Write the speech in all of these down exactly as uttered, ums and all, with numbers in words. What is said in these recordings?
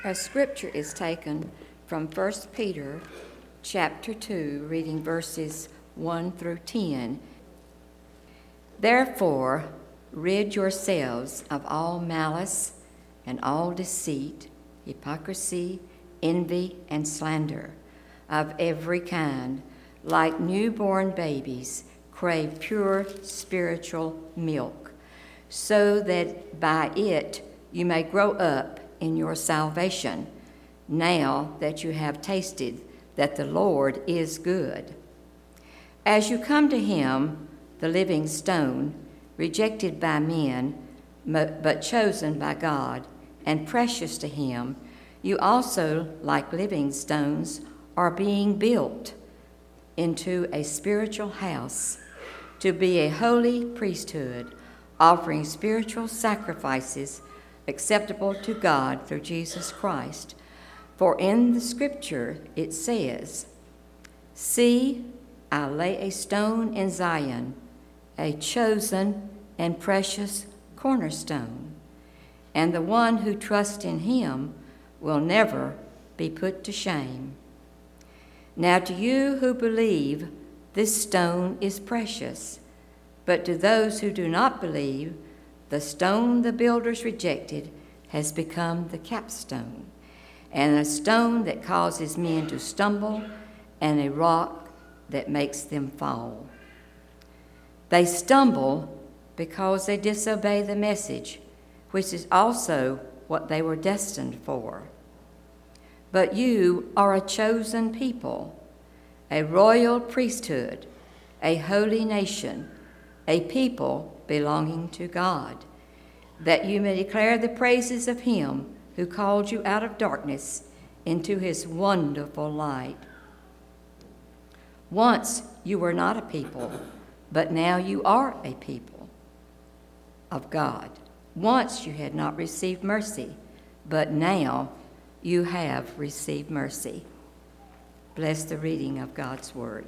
Our scripture is taken from First Peter chapter two, reading verses one through ten. Therefore, rid yourselves of all malice and all deceit, hypocrisy, envy, and slander of every kind. Like newborn babies, crave pure spiritual milk, so that by it you may grow up in your salvation, now that you have tasted that the Lord is good. As you come to him, the living stone, rejected by men, but chosen by God, and precious to him, you also, like living stones, are being built into a spiritual house, to be a holy priesthood, offering spiritual sacrifices acceptable to God through Jesus Christ. For in the scripture it says, "See, I lay a stone in Zion, a chosen and precious cornerstone, and the one who trusts in him will never be put to shame." Now to you who believe, this stone is precious, but to those who do not believe, the stone the builders rejected has become the capstone, and a stone that causes men to stumble, and a rock that makes them fall. They stumble because they disobey the message, which is also what they were destined for. But you are a chosen people, a royal priesthood, a holy nation, a people belonging to God, that you may declare the praises of him who called you out of darkness into his wonderful light. Once you were not a people, but now you are a people of God. Once you had not received mercy, but now you have received mercy. Bless the reading of God's word.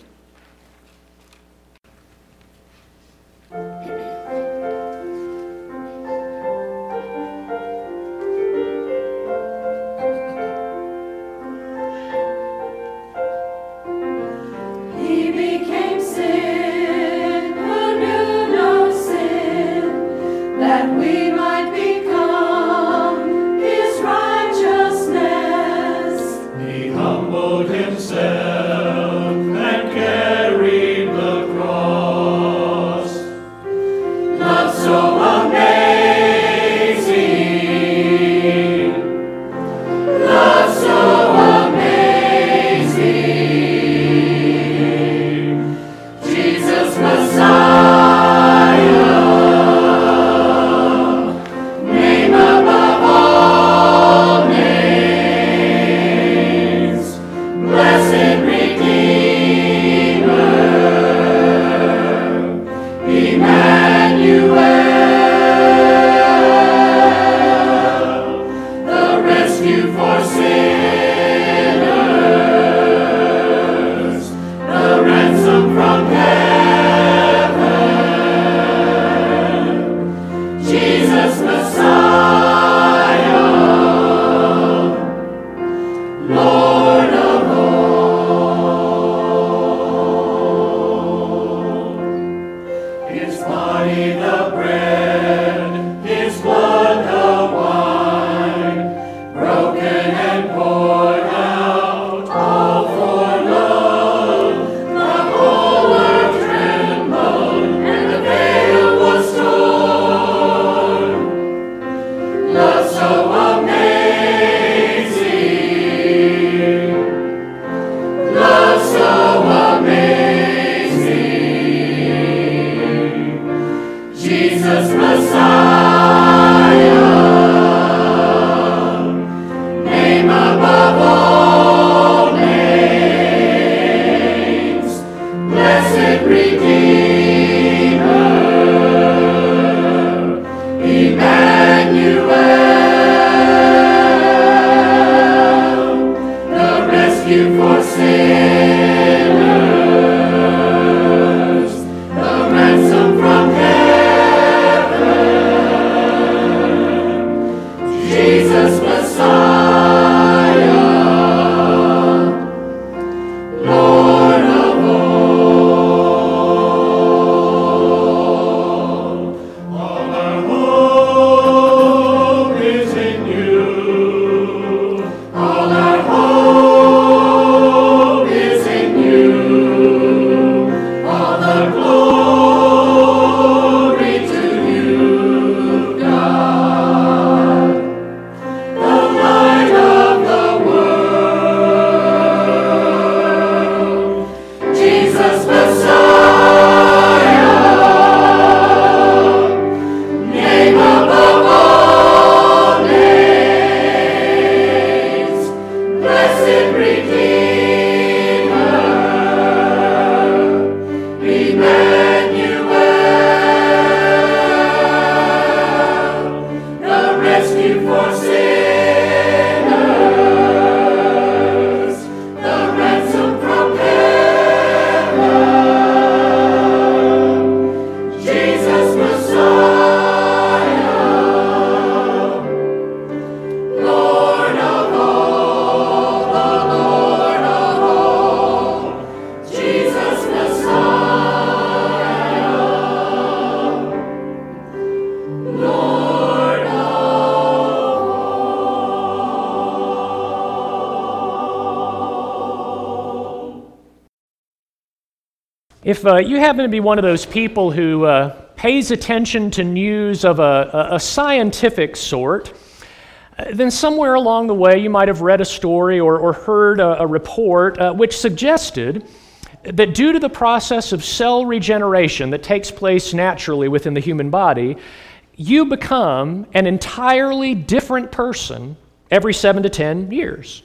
Jesus Messiah. If uh, you happen to be one of those people who uh, pays attention to news of a, a, a scientific sort, uh, then somewhere along the way you might have read a story or, or heard a, a report uh, which suggested that due to the process of cell regeneration that takes place naturally within the human body, you become an entirely different person every seven to ten years.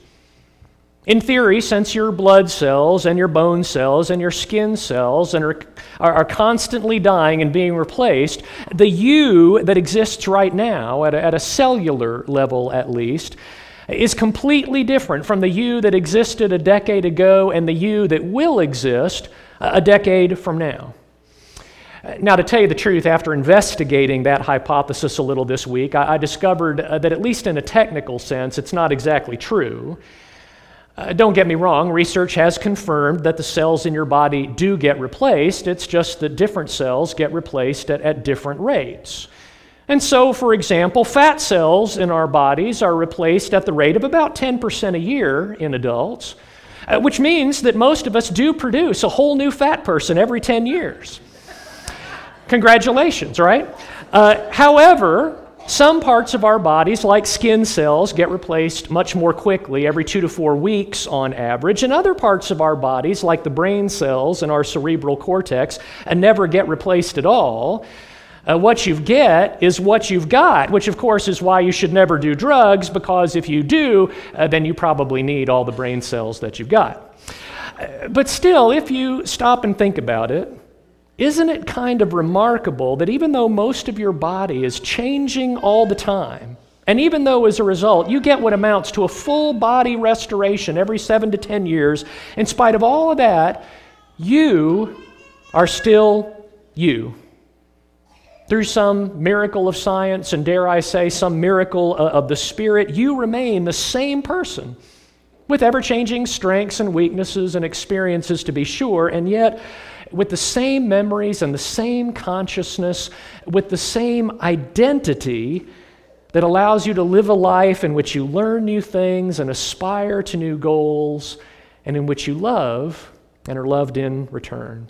In theory, since your blood cells and your bone cells and your skin cells and are, are, are constantly dying and being replaced, the you that exists right now, at a, at a cellular level at least, is completely different from the you that existed a decade ago and the you that will exist a decade from now. Now, to tell you the truth, after investigating that hypothesis a little this week, I, I discovered uh, that at least in a technical sense, it's not exactly true. Uh, don't get me wrong, research has confirmed that the cells in your body do get replaced. It's just that different cells get replaced at, at different rates. And so, for example, fat cells in our bodies are replaced at the rate of about ten percent a year in adults, uh, which means that most of us do produce a whole new fat person every ten years. Congratulations, right? Uh, however, some parts of our bodies, like skin cells, get replaced much more quickly, every two to four weeks on average, and other parts of our bodies, like the brain cells and our cerebral cortex, and never get replaced at all. Uh, what you get is what you've got, which of course is why you should never do drugs, because if you do, uh, then you probably need all the brain cells that you've got. Uh, but still, if you stop and think about it, isn't it kind of remarkable that even though most of your body is changing all the time, and even though as a result you get what amounts to a full body restoration every seven to ten years, in spite of all of that, you are still you. Through some miracle of science, and dare I say, some miracle of the Spirit, you remain the same person, with ever-changing strengths and weaknesses and experiences to be sure, and yet with the same memories and the same consciousness, with the same identity that allows you to live a life in which you learn new things and aspire to new goals, and in which you love and are loved in return.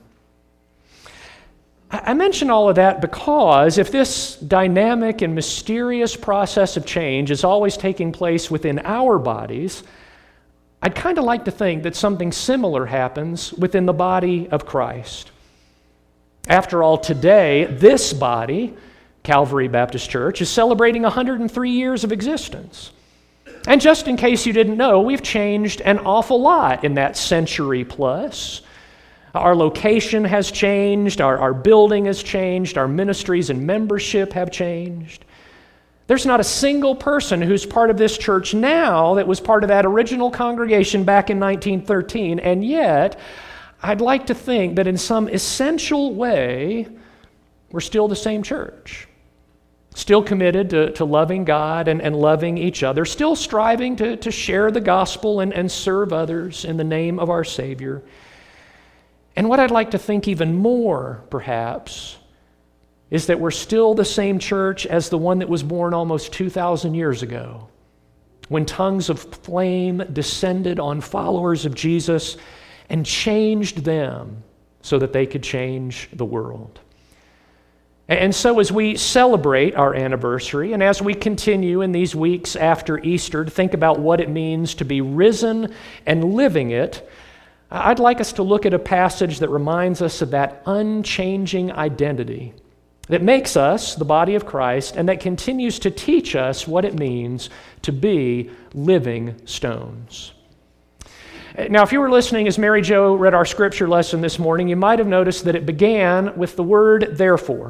I mention all of that because if this dynamic and mysterious process of change is always taking place within our bodies, I'd kind of like to think that something similar happens within the body of Christ. After all, today, this body, Calvary Baptist Church, is celebrating one hundred three years of existence. And just in case you didn't know, we've changed an awful lot in that century plus. Our location has changed, our, our building has changed, our ministries and membership have changed. There's not a single person who's part of this church now that was part of that original congregation back in nineteen thirteen, and yet I'd like to think that in some essential way we're still the same church, still committed to, to loving God and, and loving each other, still striving to, to share the gospel and, and serve others in the name of our Savior. And what I'd like to think even more, perhaps, is that we're still the same church as the one that was born almost two thousand years ago, when tongues of flame descended on followers of Jesus and changed them so that they could change the world. And so as we celebrate our anniversary, and as we continue in these weeks after Easter to think about what it means to be risen and living it, I'd like us to look at a passage that reminds us of that unchanging identity that makes us the body of Christ and that continues to teach us what it means to be living stones. Now, if you were listening as Mary Jo read our scripture lesson this morning, you might have noticed that it began with the word therefore.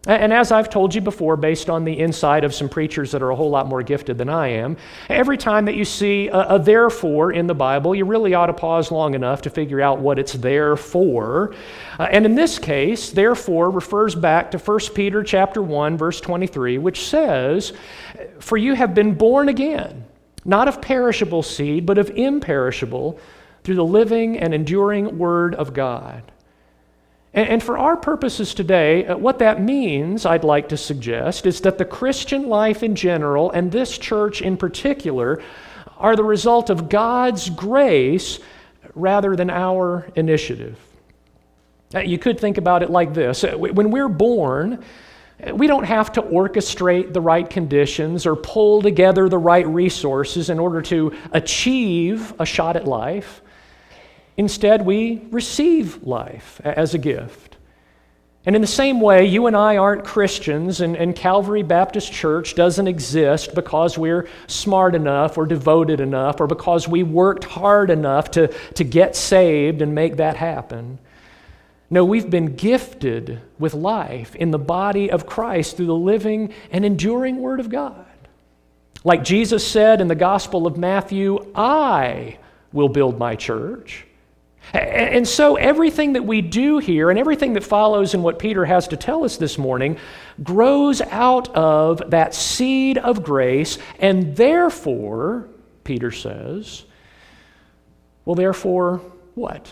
And as I've told you before, based on the insight of some preachers that are a whole lot more gifted than I am, every time that you see a, a therefore in the Bible, you really ought to pause long enough to figure out what it's there for. Uh, and in this case, therefore refers back to First Peter chapter one, verse twenty-three, which says, "For you have been born again, not of perishable seed, but of imperishable, through the living and enduring Word of God." And for our purposes today, what that means, I'd like to suggest, is that the Christian life in general, and this church in particular, are the result of God's grace rather than our initiative. You could think about it like this. When we're born, we don't have to orchestrate the right conditions or pull together the right resources in order to achieve a shot at life. Instead, we receive life as a gift. And in the same way, you and I aren't Christians, and, and Calvary Baptist Church doesn't exist because we're smart enough or devoted enough or because we worked hard enough to, to get saved and make that happen. No, we've been gifted with life in the body of Christ through the living and enduring Word of God. Like Jesus said in the Gospel of Matthew, "I will build my church." And so everything that we do here and everything that follows in what Peter has to tell us this morning grows out of that seed of grace, and therefore, Peter says, well, therefore, what?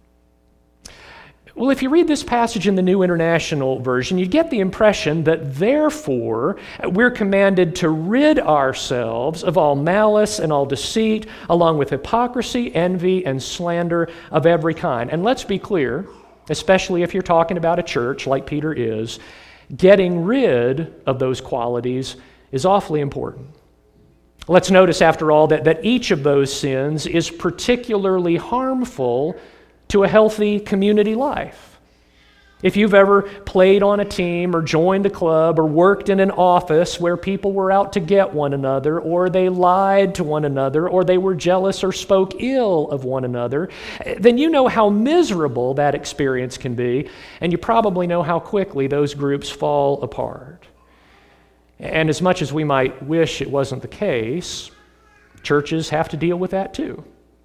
Well, if you read this passage in the New International Version, you get the impression that therefore we're commanded to rid ourselves of all malice and all deceit, along with hypocrisy, envy, and slander of every kind. And let's be clear, especially if you're talking about a church like Peter is, getting rid of those qualities is awfully important. Let's notice, after all, that, that each of those sins is particularly harmful to a healthy community life. If you've ever played on a team or joined a club or worked in an office where people were out to get one another, or they lied to one another, or they were jealous or spoke ill of one another, then you know how miserable that experience can be, and you probably know how quickly those groups fall apart. And as much as we might wish it wasn't the case, churches have to deal with that too.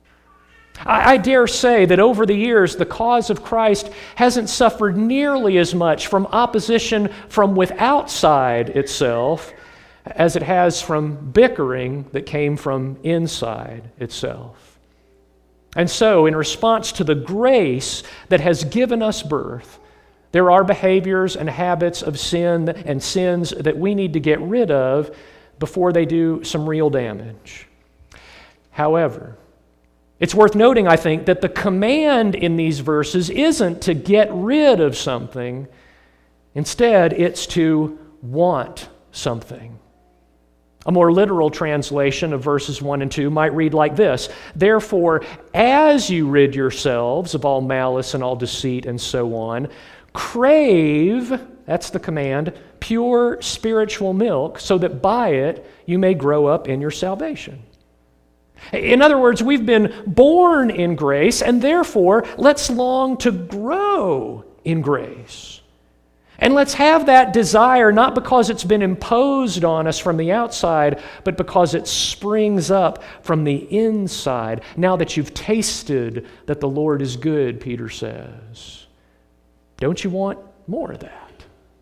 I, I dare say that over the years, the cause of Christ hasn't suffered nearly as much from opposition from without itself as it has from bickering that came from inside itself. And so, in response to the grace that has given us birth, there are behaviors and habits of sin and sins that we need to get rid of before they do some real damage. However, it's worth noting, I think, that the command in these verses isn't to get rid of something. Instead, it's to want something. A more literal translation of verses one and two might read like this: "Therefore, as you rid yourselves of all malice and all deceit and so on, crave," that's the command, "pure spiritual milk, so that by it you may grow up in your salvation." In other words, we've been born in grace, and therefore let's long to grow in grace. And let's have that desire not because it's been imposed on us from the outside, but because it springs up from the inside, now that you've tasted that the Lord is good, Peter says. Don't you want more of that?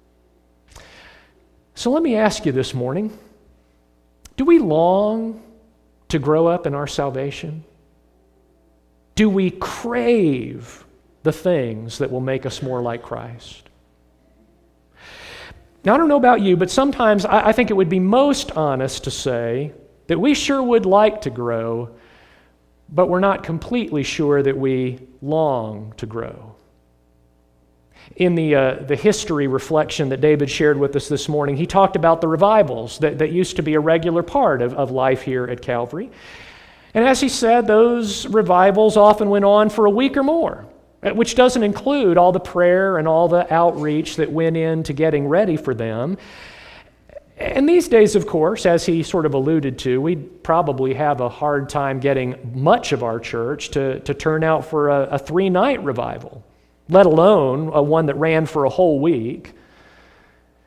So let me ask you this morning, do we long to grow up in our salvation? Do we crave the things that will make us more like Christ? Now, I don't know about you, but sometimes I, I think it would be most honest to say that we sure would like to grow, but we're not completely sure that we long to grow. In the, uh, the history reflection that David shared with us this morning, he talked about the revivals that, that used to be a regular part of, of life here at Calvary. And as he said, those revivals often went on for a week or more, which doesn't include all the prayer and all the outreach that went into getting ready for them. And these days, of course, as he sort of alluded to, we'd probably have a hard time getting much of our church to, to turn out for a, a three-night revival, let alone a one that ran for a whole week.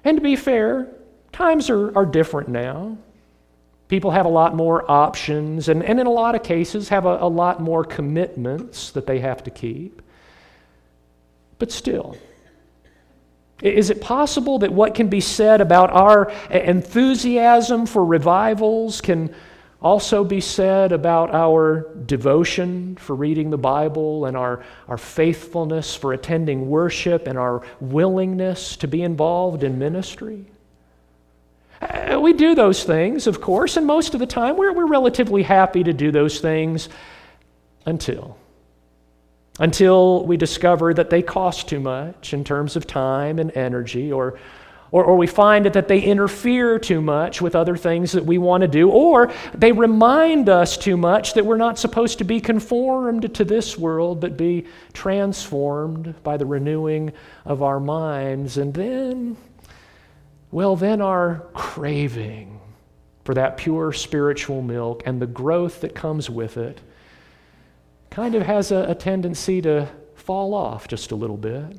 And to be fair, times are, are different now. People have a lot more options, and, and in a lot of cases have a, a lot more commitments that they have to keep. But still, is it possible that what can be said about our enthusiasm for revivals can also be said about our devotion for reading the Bible and our, our faithfulness for attending worship and our willingness to be involved in ministry? Uh, we do those things, of course, and most of the time we're, we're relatively happy to do those things until, until we discover that they cost too much in terms of time and energy, or Or, or we find that they interfere too much with other things that we want to do, or they remind us too much that we're not supposed to be conformed to this world, but be transformed by the renewing of our minds. And then, well, then our craving for that pure spiritual milk and the growth that comes with it kind of has a, a tendency to fall off just a little bit.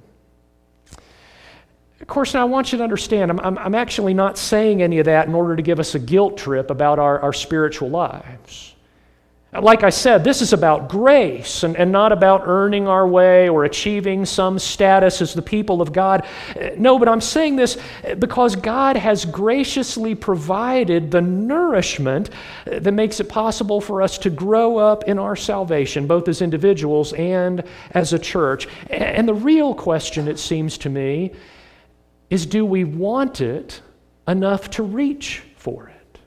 Of course, now I want you to understand, I'm, I'm, I'm actually not saying any of that in order to give us a guilt trip about our, our spiritual lives. Like I said, this is about grace and, and not about earning our way or achieving some status as the people of God. No, but I'm saying this because God has graciously provided the nourishment that makes it possible for us to grow up in our salvation, both as individuals and as a church. And the real question, it seems to me, is do we want it enough to reach for it?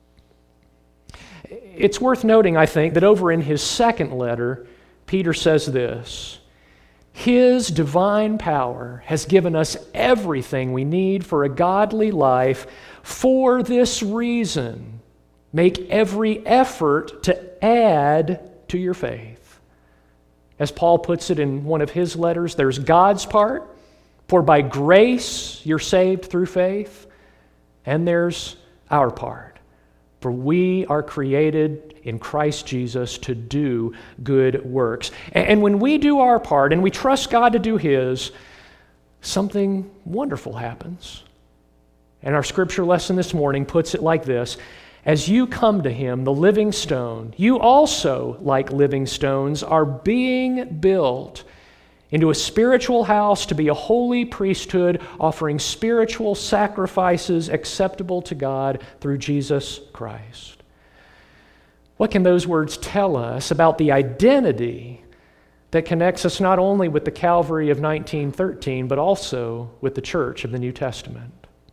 It's worth noting, I think, that over in his second letter, Peter says this: His divine power has given us everything we need for a godly life. For this reason, make every effort to add to your faith. As Paul puts it in one of his letters, there's God's part, for by grace you're saved through faith, and there's our part, for we are created in Christ Jesus to do good works. And when we do our part and we trust God to do His, something wonderful happens. And our scripture lesson this morning puts it like this: as you come to Him, the living stone, you also, like living stones, are being built into a spiritual house to be a holy priesthood, offering spiritual sacrifices acceptable to God through Jesus Christ. What can those words tell us about the identity that connects us not only with the Calvary of nineteen thirteen, but also with the church of the New Testament?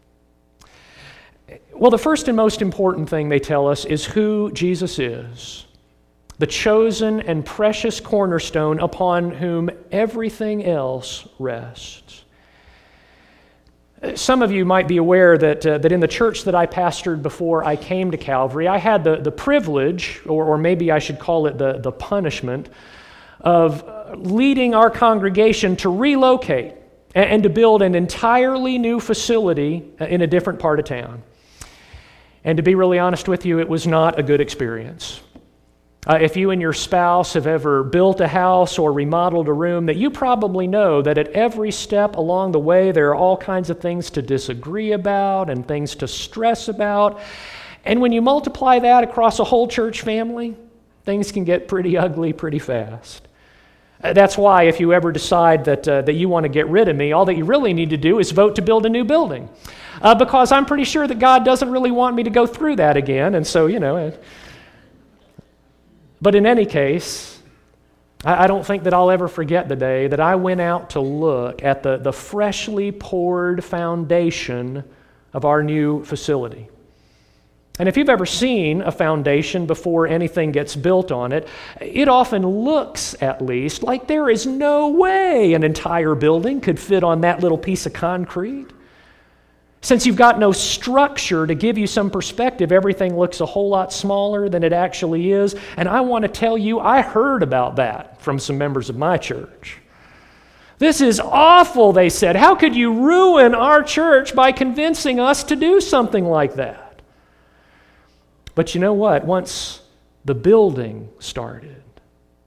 Well, the first and most important thing they tell us is who Jesus is, the chosen and precious cornerstone upon whom everything else rests. Some of you might be aware that, uh, that in the church that I pastored before I came to Calvary, I had the, the privilege, or, or maybe I should call it the, the punishment, of leading our congregation to relocate and, and to build an entirely new facility in a different part of town. And to be really honest with you, it was not a good experience. Uh, if you and your spouse have ever built a house or remodeled a room, that you probably know that at every step along the way there are all kinds of things to disagree about and things to stress about. And when you multiply that across a whole church family, things can get pretty ugly pretty fast. Uh, that's why if you ever decide that, uh, that you want to get rid of me, all that you really need to do is vote to build a new building. Uh, because I'm pretty sure that God doesn't really want me to go through that again. And so, you know... It, But in any case, I don't think that I'll ever forget the day that I went out to look at the, the freshly poured foundation of our new facility. And if you've ever seen a foundation before anything gets built on it, it often looks, at least, like there is no way an entire building could fit on that little piece of concrete. Since you've got no structure to give you some perspective, everything looks a whole lot smaller than it actually is. And I want to tell you, I heard about that from some members of my church. This is awful, they said. How could you ruin our church by convincing us to do something like that? But you know what? Once the building started,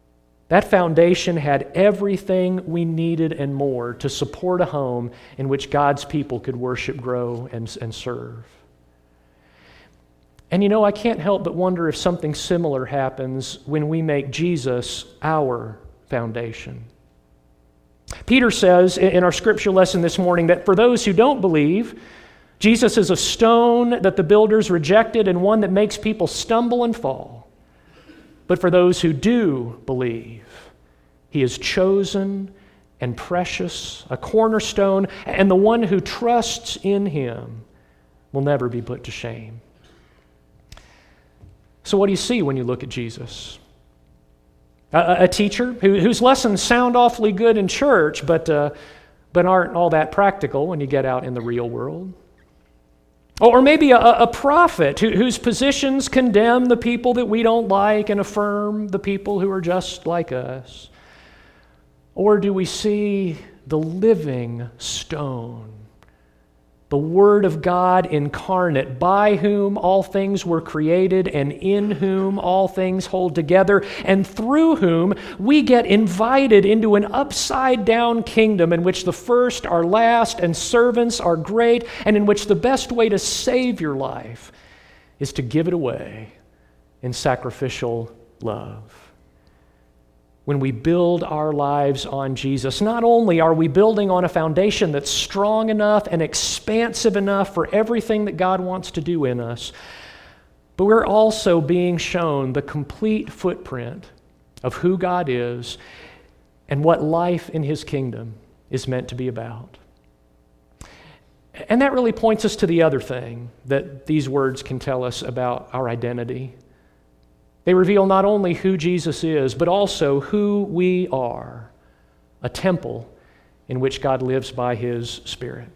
That foundation had everything we needed and more to support a home in which God's people could worship, grow, and, and serve. And you know, I can't help but wonder if something similar happens when we make Jesus our foundation. Peter says in our scripture lesson this morning that for those who don't believe, Jesus is a stone that the builders rejected and one that makes people stumble and fall. But for those who do believe, he is chosen and precious, a cornerstone, and the one who trusts in him will never be put to shame. So what do you see when you look at Jesus? A, a teacher who, whose lessons sound awfully good in church, but, uh, but aren't all that practical when you get out in the real world? Or maybe a, a prophet who, whose positions condemn the people that we don't like and affirm the people who are just like us? Or do we see the living stone, the Word of God incarnate, by whom all things were created and in whom all things hold together, and through whom we get invited into an upside-down kingdom in which the first are last and servants are great, and in which the best way to save your life is to give it away in sacrificial love? When we build our lives on Jesus, not only are we building on a foundation that's strong enough and expansive enough for everything that God wants to do in us, but we're also being shown the complete footprint of who God is and what life in His kingdom is meant to be about. And that really points us to the other thing that these words can tell us about our identity. They reveal not only who Jesus is, but also who we are, a temple in which God lives by His Spirit.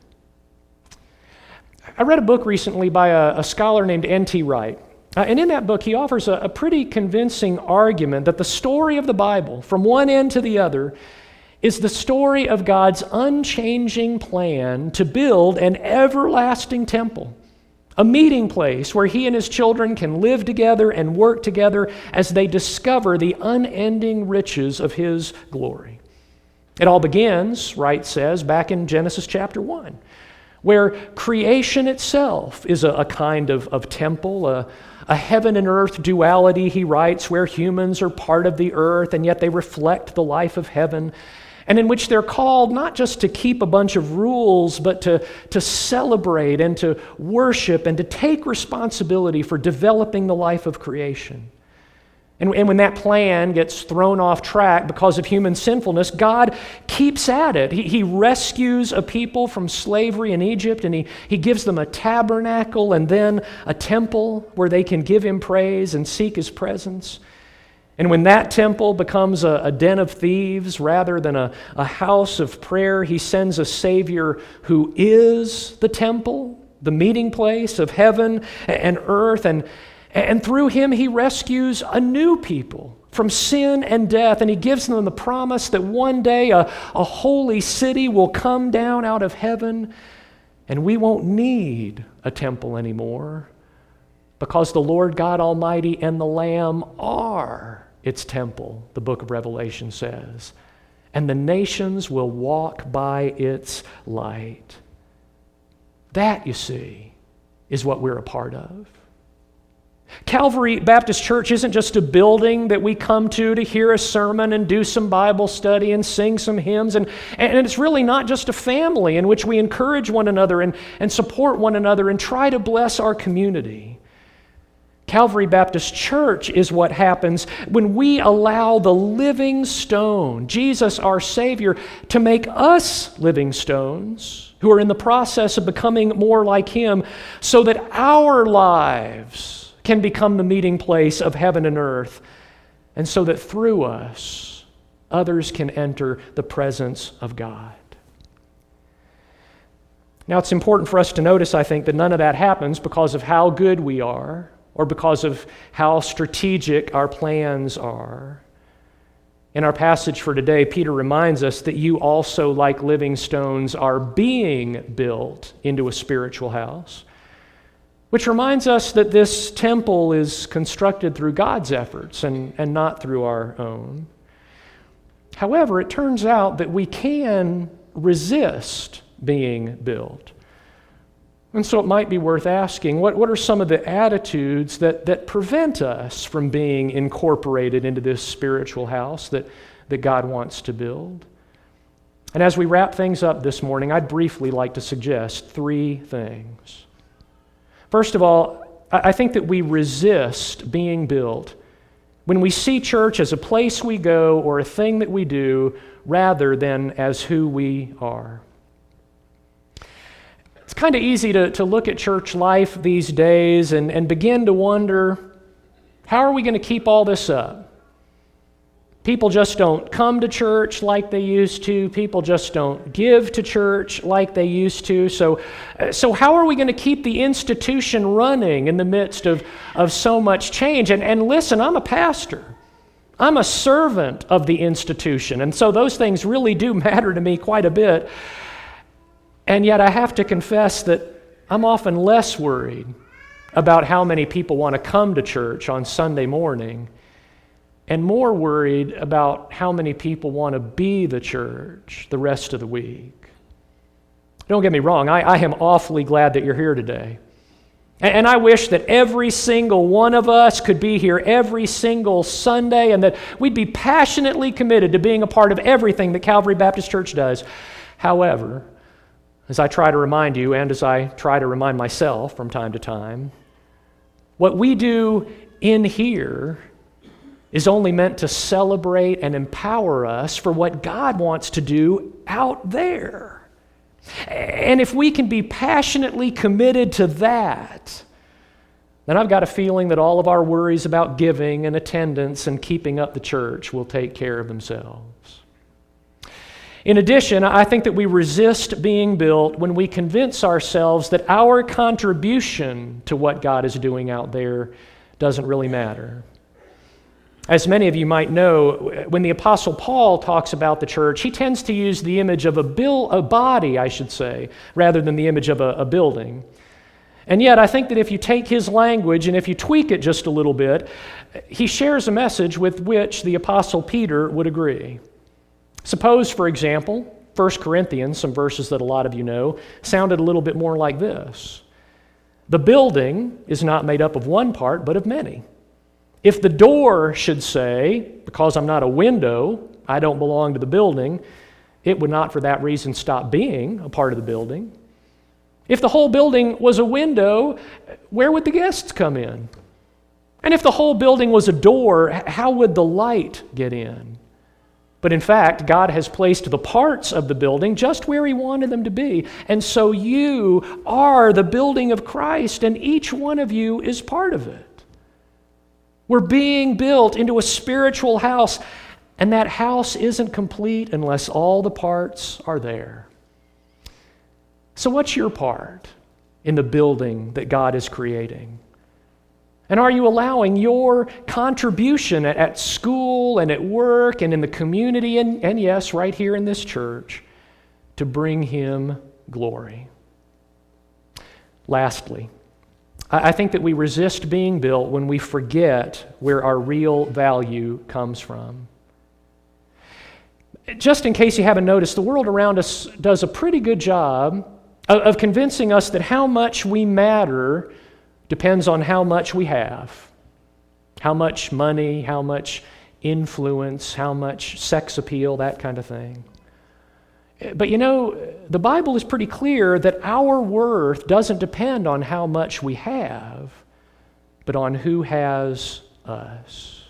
I read a book recently by a, a scholar named N T Wright, uh, and in that book he offers a, a pretty convincing argument that the story of the Bible, from one end to the other, is the story of God's unchanging plan to build an everlasting temple, a meeting place where He and His children can live together and work together as they discover the unending riches of His glory. It all begins, Wright says, back in Genesis chapter one, where creation itself is a, a kind of, of temple, a, a heaven and earth duality, he writes, where humans are part of the earth and yet they reflect the life of heaven, and in which they're called not just to keep a bunch of rules, but to, to celebrate and to worship and to take responsibility for developing the life of creation. And, and when that plan gets thrown off track because of human sinfulness, God keeps at it. He, he rescues a people from slavery in Egypt, and he, he gives them a tabernacle and then a temple where they can give Him praise and seek His presence. And when that temple becomes a, a den of thieves rather than a, a house of prayer, He sends a Savior who is the temple, the meeting place of heaven and earth. And, and through Him, He rescues a new people from sin and death. And He gives them the promise that one day a, a holy city will come down out of heaven, and we won't need a temple anymore because the Lord God Almighty and the Lamb are its temple, the book of Revelation says, and the nations will walk by its light. That, you see, is what we're a part of. Calvary Baptist Church isn't just a building that we come to to hear a sermon and do some Bible study and sing some hymns, and, and it's really not just a family in which we encourage one another and, and support one another and try to bless our community. Calvary Baptist Church is what happens when we allow the living stone, Jesus our Savior, to make us living stones who are in the process of becoming more like Him, so that our lives can become the meeting place of heaven and earth, and so that through us, others can enter the presence of God. Now, it's important for us to notice, I think, that none of that happens because of how good we are, or because of how strategic our plans are. In our passage for today, Peter reminds us that you also, like living stones, are being built into a spiritual house, which reminds us that this temple is constructed through God's efforts and, and not through our own. However, it turns out that we can resist being built. And so it might be worth asking, what, what are some of the attitudes that, that prevent us from being incorporated into this spiritual house that, that God wants to build? And as we wrap things up this morning, I'd briefly like to suggest three things. First of all, I think that we resist being built when we see church as a place we go or a thing that we do rather than as who we are. It's kind of easy to, to look at church life these days and, and begin to wonder, how are we going to keep all this up? People just don't come to church like they used to. People just don't give to church like they used to. So, so how are we going to keep the institution running in the midst of, of so much change? And, and listen, I'm a pastor. I'm a servant of the institution. And so those things really do matter to me quite a bit. And yet I have to confess that I'm often less worried about how many people want to come to church on Sunday morning and more worried about how many people want to be the church the rest of the week. Don't get me wrong, I, I am awfully glad that you're here today. And, and I wish that every single one of us could be here every single Sunday and that we'd be passionately committed to being a part of everything that Calvary Baptist Church does. However, as I try to remind you and as I try to remind myself from time to time, what we do in here is only meant to celebrate and empower us for what God wants to do out there. And if we can be passionately committed to that, then I've got a feeling that all of our worries about giving and attendance and keeping up the church will take care of themselves. In addition, I think that we resist being built when we convince ourselves that our contribution to what God is doing out there doesn't really matter. As many of you might know, when the Apostle Paul talks about the church, he tends to use the image of a, bil- a body, I should say, rather than the image of a, a building. And yet, I think that if you take his language and if you tweak it just a little bit, he shares a message with which the Apostle Peter would agree. Suppose, for example, First Corinthians, some verses that a lot of you know, sounded a little bit more like this. The building is not made up of one part, but of many. If the door should say, because I'm not a window, I don't belong to the building, it would not for that reason stop being a part of the building. If the whole building was a window, where would the guests come in? And if the whole building was a door, how would the light get in? But in fact, God has placed the parts of the building just where He wanted them to be. And so you are the building of Christ, and each one of you is part of it. We're being built into a spiritual house, and that house isn't complete unless all the parts are there. So what's your part in the building that God is creating? And are you allowing your contribution at, at school and at work and in the community and, and yes, right here in this church to bring Him glory? Lastly, I think that we resist being built when we forget where our real value comes from. Just in case you haven't noticed, the world around us does a pretty good job of, of convincing us that how much we matter depends on how much we have. How much money, how much influence, how much sex appeal, that kind of thing. But you know, the Bible is pretty clear that our worth doesn't depend on how much we have, but on who has us.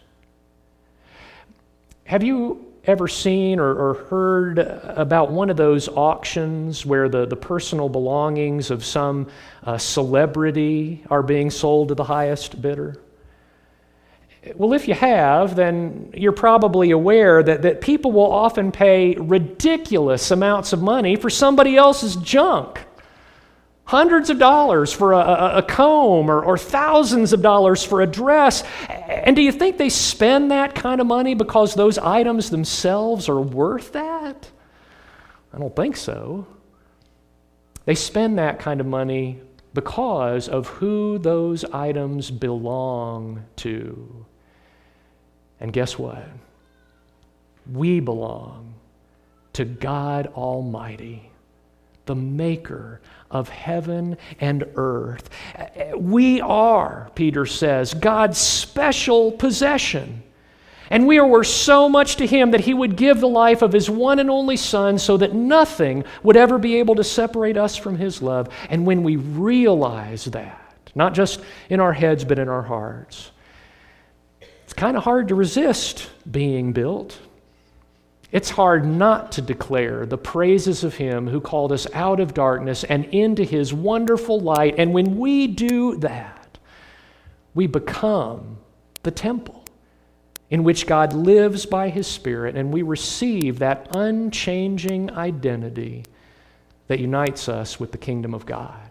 Have you ever seen or, or heard about one of those auctions where the, the personal belongings of some uh, celebrity are being sold to the highest bidder? Well, if you have, then you're probably aware that, that people will often pay ridiculous amounts of money for somebody else's junk. Hundreds of dollars for a, a, a comb or, or thousands of dollars for a dress. And do you think they spend that kind of money because those items themselves are worth that? I don't think so. They spend that kind of money because of who those items belong to. And guess what? We belong to God Almighty, the maker of heaven and earth. We are, Peter says, God's special possession. And we are worth so much to Him that He would give the life of His one and only Son so that nothing would ever be able to separate us from His love. And when we realize that, not just in our heads but in our hearts, it's kind of hard to resist being built. It's hard not to declare the praises of Him who called us out of darkness and into His wonderful light. And when we do that, we become the temple in which God lives by His Spirit, and we receive that unchanging identity that unites us with the kingdom of God.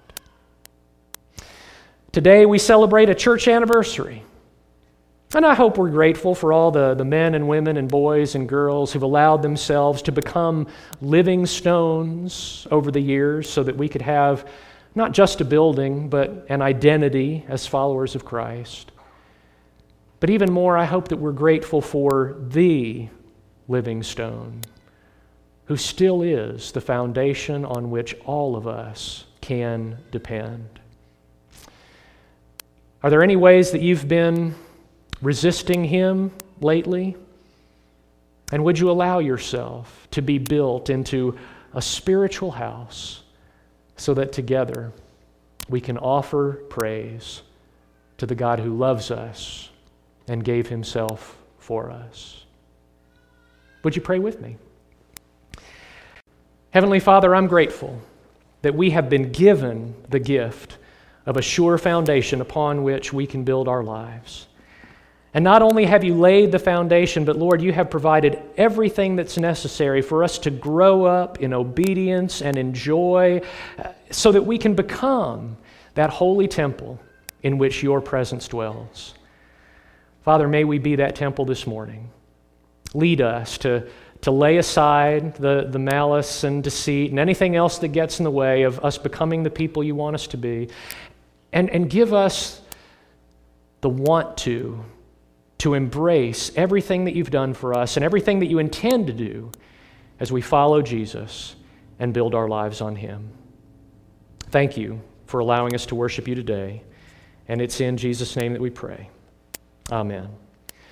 Today we celebrate a church anniversary. And I hope we're grateful for all the, the men and women and boys and girls who've allowed themselves to become living stones over the years so that we could have not just a building, but an identity as followers of Christ. But even more, I hope that we're grateful for the living stone, who still is the foundation on which all of us can depend. Are there any ways that you've been resisting Him lately? And would you allow yourself to be built into a spiritual house so that together we can offer praise to the God who loves us and gave Himself for us? Would you pray with me? Heavenly Father, I'm grateful that we have been given the gift of a sure foundation upon which we can build our lives. And not only have You laid the foundation, but Lord, You have provided everything that's necessary for us to grow up in obedience and in joy so that we can become that holy temple in which Your presence dwells. Father, may we be that temple this morning. Lead us to, to lay aside the, the malice and deceit and anything else that gets in the way of us becoming the people You want us to be. And, and give us the want to, to embrace everything that You've done for us and everything that You intend to do as we follow Jesus and build our lives on Him. Thank You for allowing us to worship You today. And it's in Jesus' name that we pray. Amen.